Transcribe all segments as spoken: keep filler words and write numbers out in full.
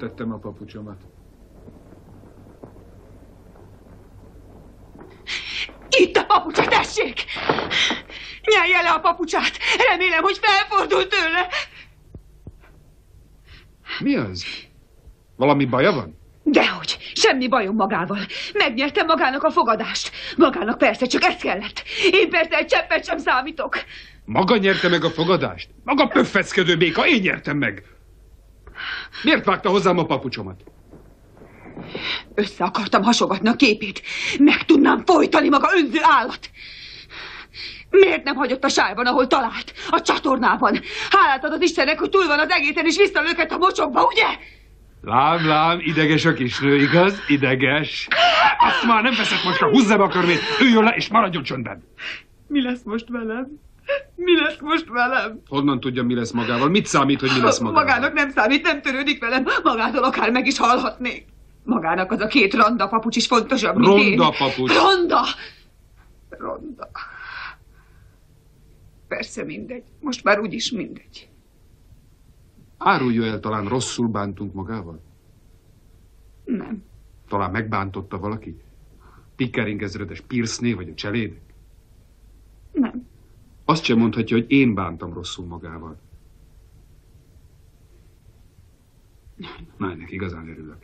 tettem a papucsomat. Itt a papucsa, tessék! Nyelje le a papucsát! Remélem, hogy felfordult tőle! Mi az? Valami baja van? Dehogy, semmi bajom magával. Megnyertem magának a fogadást. Magának persze, csak ez kellett. Én persze egy cseppet sem számítok. Maga nyerte meg a fogadást? Maga pöffeckedő béka, én nyertem meg. Miért vágta hozzám a papucsomat? Össze akartam hasogatni a képét. Meg tudnám folytani maga önző állat. Miért nem hagyott a sárban, ahol talált? A csatornában. Hálát adott Istennek, hogy túl van az egészen, és vissza őket a mocsokba, ugye? Lám, lám, ideges a kisnő, igaz? Ideges. Azt már nem veszek most, ha húzzam a körmét, üljön le, és maradjon csöndben. Mi lesz most velem? Mi lesz most velem? Honnan tudja, mi lesz magával? Mit számít, hogy mi lesz magával? Magának nem számít, nem törődik velem. Magától akár meg is hallhatnék. Magának az a két ronda papucs is fontosabb, mint én. Ronda papucs. Ronda! Ronda. Persze mindegy. Most már úgyis mindegy. Árulja el, talán rosszul bántunk magával? Nem. Talán megbántotta valaki? Pickering ezredes Pierce-né, vagy a cselédek? Nem. Azt sem mondhatja, hogy én bántam rosszul magával. Na, ennek igazán örülök.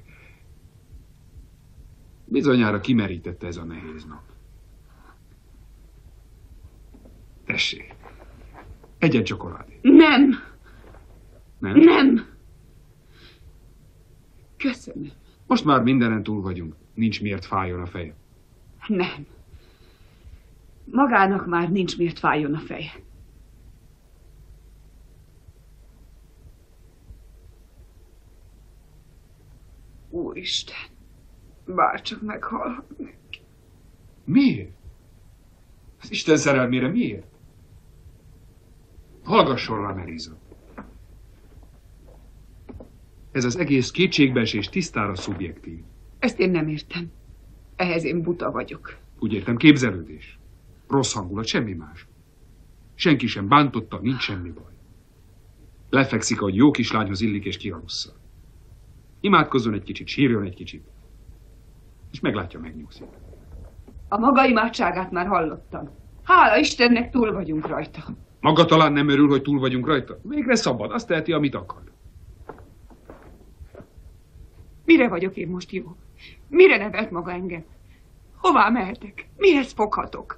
Bizonyára kimerítette ez a nehéz nap. Tessék, egyen csokoládét. Nem. Nem? Nem. Köszönöm. Most már mindenen túl vagyunk. Nincs miért fájjon a feje. Nem. Magának már nincs miért fájjon a feje. Úristen, bárcsak meghalhatnék. Miért? Az Isten szerelmére miért? Hallgasson rá, Meriza. Ez az egész kétségbeesés tisztára szubjektív. Ezt én nem értem. Ehhez én buta vagyok. Úgy értem, képzelődés. Rossz hangulat, semmi más. Senki sem bántotta, nincs semmi baj. Lefekszik, ahogy jó kislányhoz illik, és kiralussza. Imádkozzon egy kicsit, sírjon egy kicsit. És meglátja, megnyugszik. A maga imádságát már hallottam. Hála Istennek, túl vagyunk rajta. Maga talán nem örül, hogy túl vagyunk rajta? Végre szabad, azt teheti, amit akar. Mire vagyok én most jó? Mire nevelt maga engem? Hová mehetek? Mihez foghatok?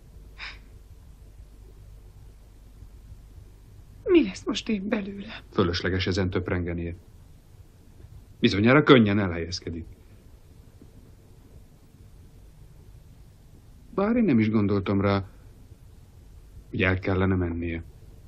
Mi lesz most én belőle? Fölösleges ezen töprengenie. Bizonyára könnyen elhelyezkedik. Bár én nem is gondoltam rá, hogy el kellene mennie.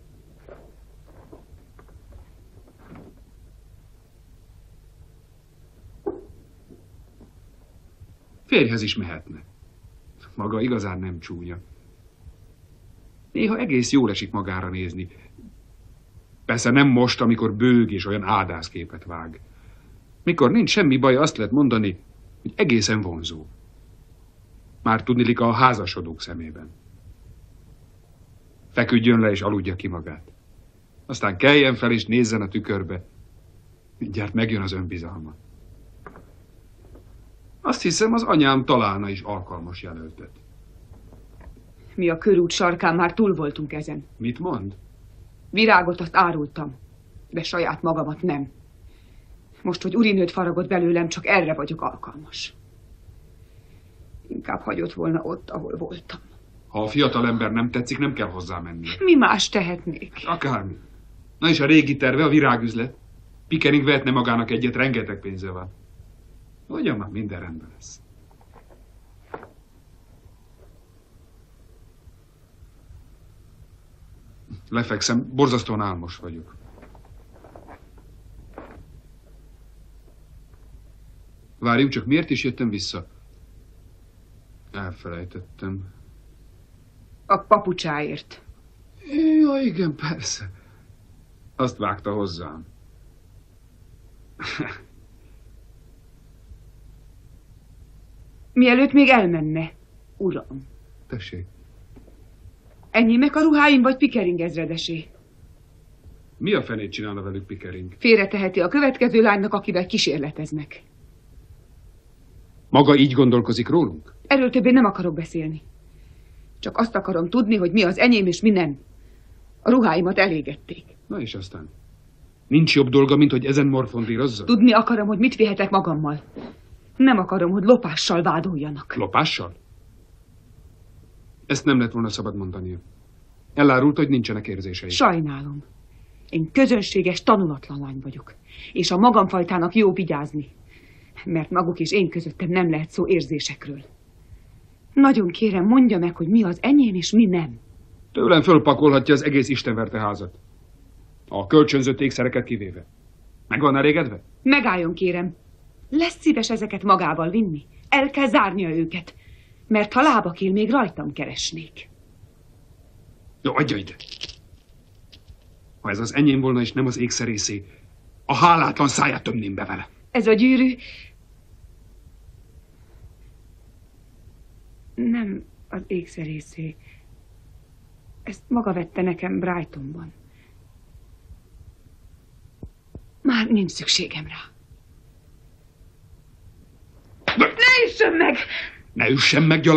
Férjhez is mehetne. Maga igazán nem csúnya. Néha egész jól esik magára nézni. Persze nem most, amikor bőg és olyan ádászképet vág. Mikor nincs semmi baj, azt lehet mondani, hogy egészen vonzó. Már tudnilik a házasodók szemében. Feküdjön le és aludja ki magát. Aztán keljen fel és nézzen a tükörbe. Mindjárt megjön az önbizalma. Azt hiszem, az anyám találna is alkalmas jelöltet. Mi a körút sarkán már túl voltunk ezen. Mit mond? Virágot azt árultam, de saját magamat nem. Most, hogy urinőt faragott belőlem, csak erre vagyok alkalmas. Inkább hagyott volna ott, ahol voltam. Ha a fiatal ember nem tetszik, nem kell hozzá mennie. Mi más tehetnék? Akármi. Na és a régi terve, a virágüzlet. Pickering vehetne magának egyet, rengeteg pénze van. Ugyan már minden rendben lesz. Lefekszem, borzasztóan álmos vagyok. Várjunk csak, miért is jöttem vissza? Elfelejtettem. A papucsáért. Ja, igen, persze. Azt vágta hozzám. Mielőtt még elmenne, uram. Tessék. Enyémek a ruháim, vagy Pickering ezredesé? Mi a fenét csinálna velük Pickering? Félreteheti a következő lánynak, akivel kísérleteznek. Maga így gondolkozik rólunk? Erről többé nem akarok beszélni. Csak azt akarom tudni, hogy mi az enyém és mi nem. A ruháimat elégették. Na és aztán? Nincs jobb dolga, mint hogy ezen morfondírozza? Tudni akarom, hogy mit vihetek magammal. Nem akarom, hogy lopással vádoljanak. Lopással? Ezt nem lett volna szabad mondania. Elárult, hogy nincsenek érzései. Sajnálom. Én közönséges, tanulatlan lány vagyok. És a magamfajtának jó vigyázni. Mert maguk és én közöttem nem lehet szó érzésekről. Nagyon kérem, mondja meg, hogy mi az enyém és mi nem. Tőlem fölpakolhatja az egész istenverte házat. A kölcsönzött ékszereket kivéve. Meg van elégedve? Megálljon, kérem. Lesz szíves ezeket magával vinni. El kell zárnia őket. Mert ha lábakén még rajtam keresnék. Jó, adja ide. Ha ez az enyém volna, és nem az ékszerészé, a hálátlan száját tömném be vele. Ez a gyűrű... Nem az ékszerészé. Ezt maga vette nekem Brightonban. Már nincs szükségem rá. Ne, ne üssön meg! Ne üssem meg,